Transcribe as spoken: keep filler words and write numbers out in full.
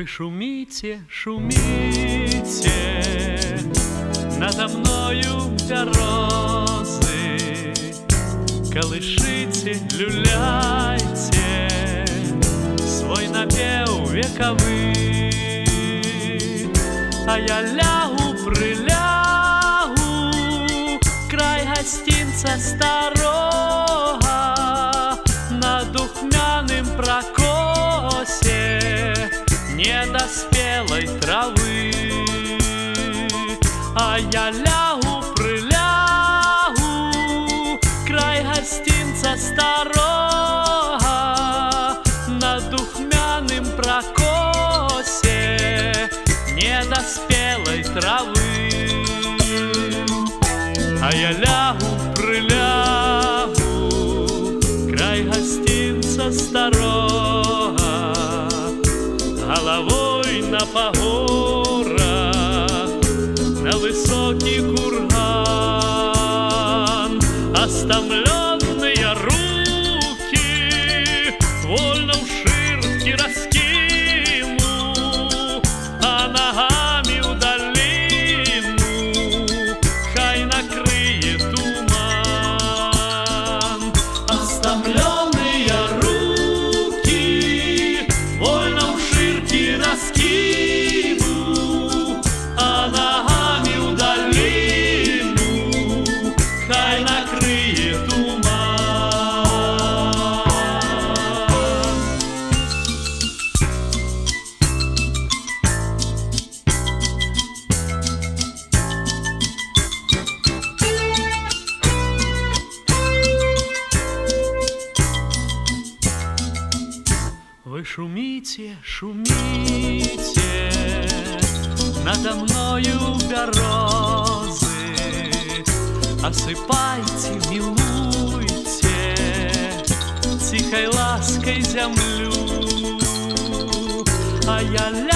Вы шумите, шумите, надо мною березы, колышите, люляйте свой напев вековый, а я лягу, прилягу, край гостинца старого, на духмяным прокосе недоспелой травы, а я лягу, прилягу, край гостинца старого, на духмяным прокосе недоспелой травы, а я лягу, прилягу, край гостинца старого, головой на погорах, на высокий курган. Остомленные руки вольно в ширке раскину, а ногами в долину хай накрыет туман. Остомленные руки вольно в ширке раскину, а ногами в долину хай накрыет туман. Вы шумите, шумите, надо мною березы, осыпайте, милуйте тихой лаской землю, а я